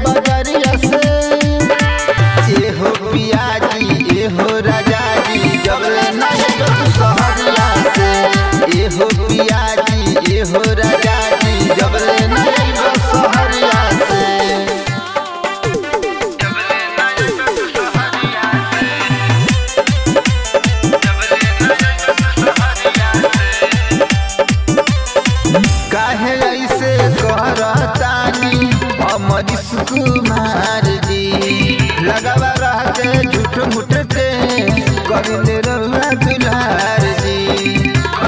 बजरिया से। एहो पियाजी एहो राजा जी जबले नहीं तो तू सहरिया से। एहो पियाजी एहो राजा जी जबले नहीं तो सहरिया से। काहे ऐसे कहरतानी अमरीश कुमार जी लगावा रहते झूठ मूठ के करिले रउआ दुलार जी।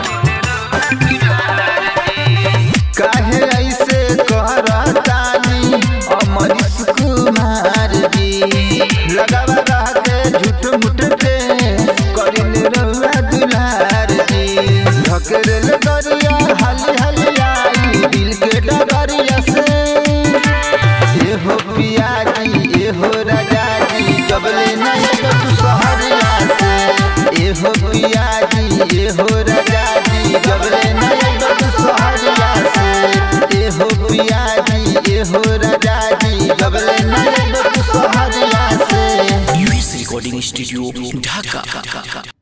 काहे ऐसे कहरतानी अमरीश कुमार जी लगावा रहते झूठ मूठ के करिले रउआ दुलार जी। ढकेल दरिया हाली हाली आई दिल के डगरिया से। एहो पियाजी एहो राजा जी जबले नहीं तो तू सहरिया से। एहो पियाजी एहो राजा जी जबले नहीं तो तू सहरिया से। एहो पियाजी एहो राजा जी जबले नहीं तो तू सहरिया से। यूएस रिकॉर्डिंग स्टूडियो ढाका।